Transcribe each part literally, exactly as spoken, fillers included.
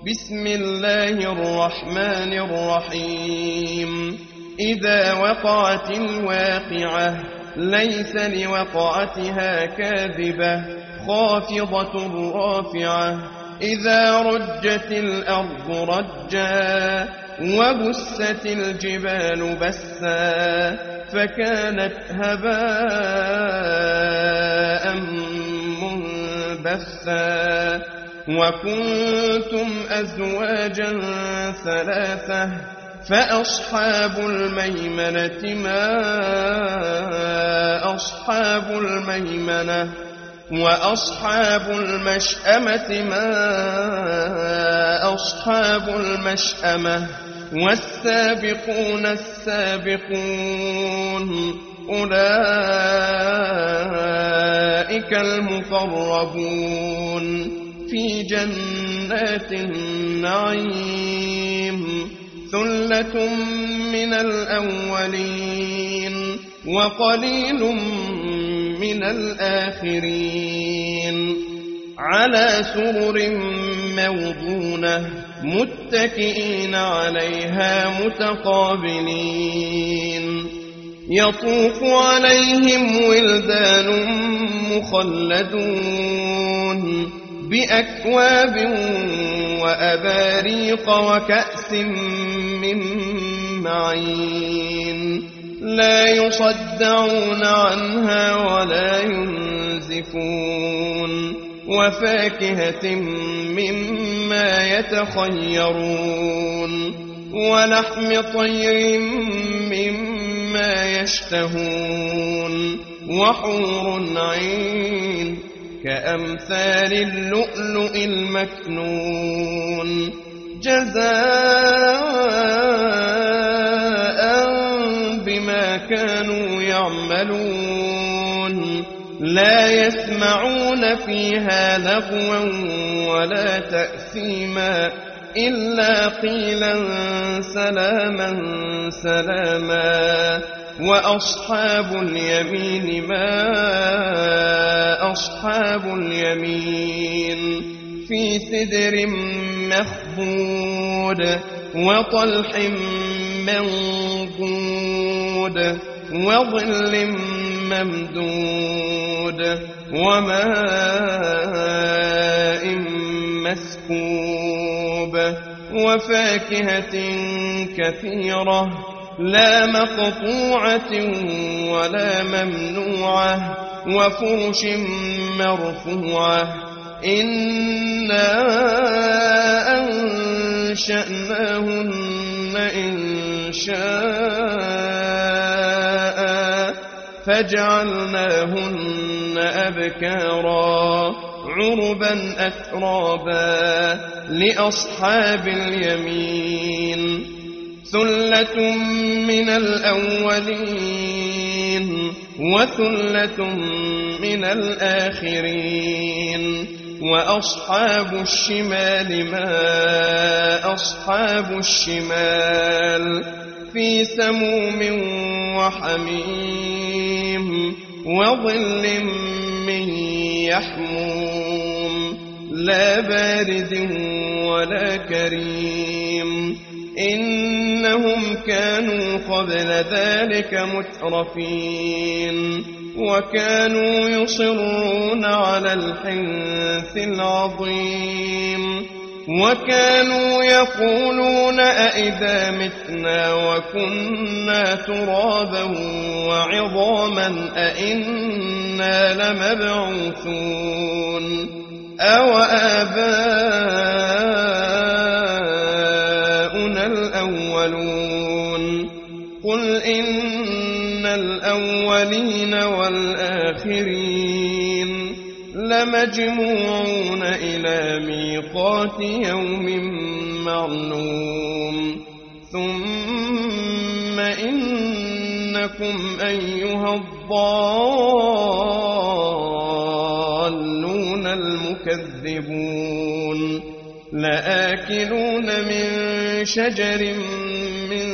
بسم الله الرحمن الرحيم إذا وقعت الواقعة ليس لوقعتها كاذبة خافضة رافعة إذا رجت الأرض رجا وبست الجبال بسا فكانت هباء منبثا وكنتم أزواجا ثلاثة فأصحاب الميمنة ما أصحاب الميمنة وأصحاب المشأمة ما أصحاب المشأمة والسابقون السابقون أولئك المقربون في جنات النعيم ثلة من الأولين وقليل من الآخرين على سرر موضونة متكئين عليها متقابلين يطوف عليهم ولدان مخلدون بأكواب وأباريق وكأس من معين لا يصدعون عنها ولا ينزفون وفاكهة مما يتخيرون ولحم طير مما يشتهون وحور عين كأمثال اللؤلؤ المكنون جزاء بما كانوا يعملون لا يسمعون فيها لغوا ولا تأثيما إلا قيلا سلاما سلاما وأصحاب اليمين ما أصحاب اليمين في سدر مخضود وطلح منضود وظل ممدود وماء مسكوب وفاكهة كثيرة لا مقطوعة ولا ممنوعة وفرش مرفوعة إنا أنشأناهن إنشاء فجعلناهن أبكارا عربا أترابا لأصحاب اليمين ثلة من الأولين وثلة من الآخرين وأصحاب الشمال ما أصحاب الشمال في سموم وحميم وظل من يحموم لا بارد ولا كريم إنهم كانوا قبل ذلك مترفين وكانوا يصرون على الحنث العظيم وكانوا يقولون أئذا متنا وكنا ترابا وعظاما أئنا لمبعوثون أو آباؤنا الأولون قل إن الأولين والآخرين لمجموعون إلى ميقات يوم معلوم ثم إنكم أيها الضالون المكذبون لآكلون من شجر من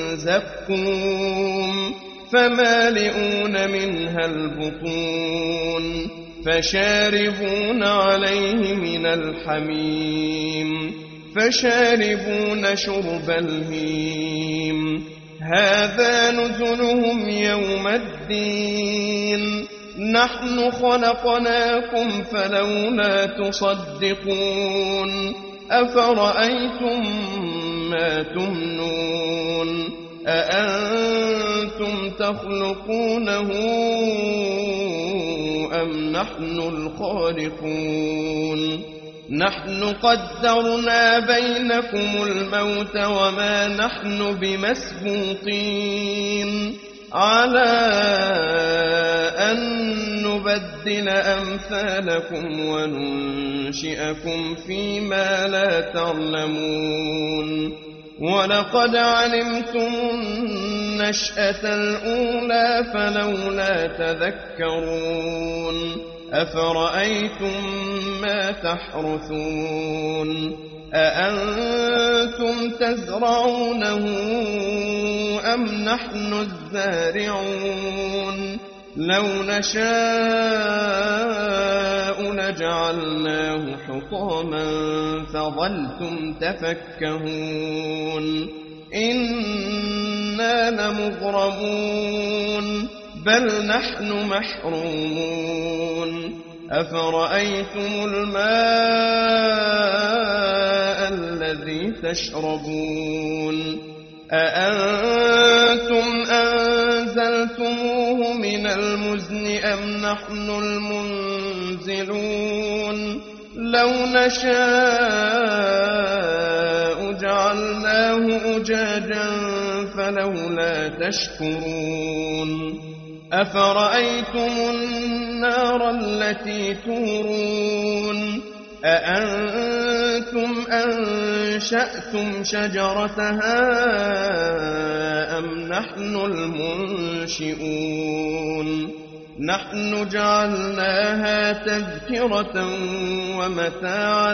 زقوم فمالئون منها البطون فشاربون عليه من الحميم فشاربون شرب الهيم هذا نزلهم يوم الدين نحن خلقناكم فلولا تصدقون أفرأيتم ما تمنون أأنتم تخلقونه أم نحن الخالقون نحن قدرنا بينكم الموت وما نحن بمسبوقين على أن نبدل أمثالكم وننشئكم فيما لا تعلمون ولقد علمتم النشأة الأولى فلولا تذكرون أفرأيتم ما تحرثون أأنتم تزرعونه أم نحن الزارعون لو نشاء لجعلناه حطاما فظلتم تفكهون إنا لمغرمون بل نحن محرومون أفرأيتم الماء الذي تشربون أأنتم أنزلتموه من المزن أم نحن المنزلون لو نشاء جعلناه أجاجا فلولا تشكرون أفرأيتم النار التي تورون أأنتم أنشأتم شجرتها أم نحن المنشئون نحن جعلناها تذكرة ومتاعا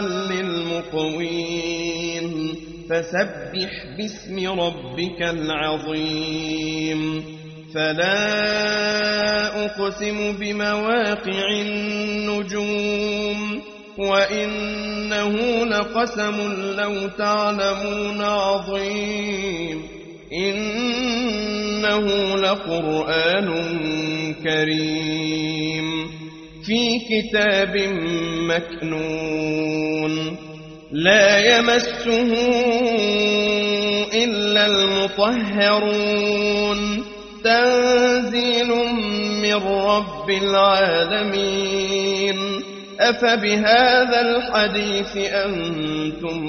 للمقوين فسبح باسم ربك العظيم فلا أقسم بمواقع النجوم وإنه لقسم لو تعلمون عظيم إنه لقرآن كريم في كتاب مكنون لا يمسه إلا المطهرون تنزيل من رب العالمين أفبهذا الحديث أنتم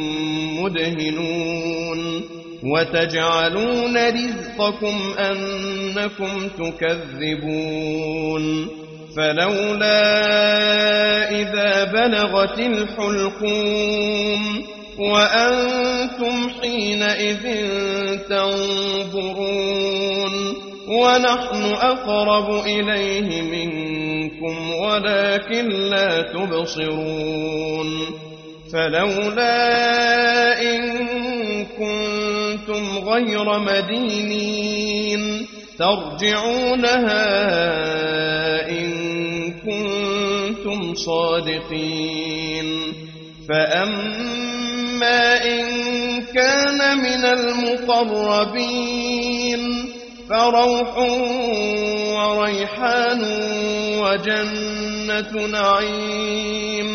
مدهنون وتجعلون رزقكم أنكم تكذبون فلولا إذا بلغت الحلقوم وأنتم حينئذ تنظرون ونحن أقرب إليه منكم ولكن لا تبصرون فلولا إن كنتم غير مدينين ترجعونها إن كنتم صادقين فأما إن كان من المقربين فروح وريحان وجنة نعيم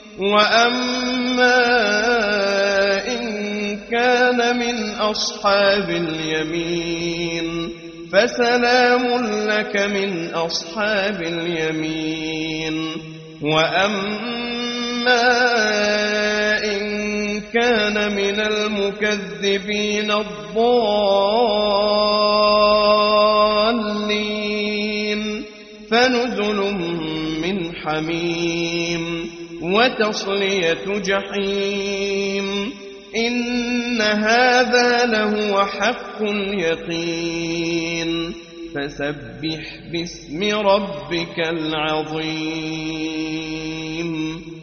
وأما إن كان من أصحاب اليمين فسلام لك من أصحاب اليمين وأما إن كان من المكذبين الضالين فنزل من حميم وتصلية جحيم إن هذا لهو حق اليقين فسبح باسم ربك العظيم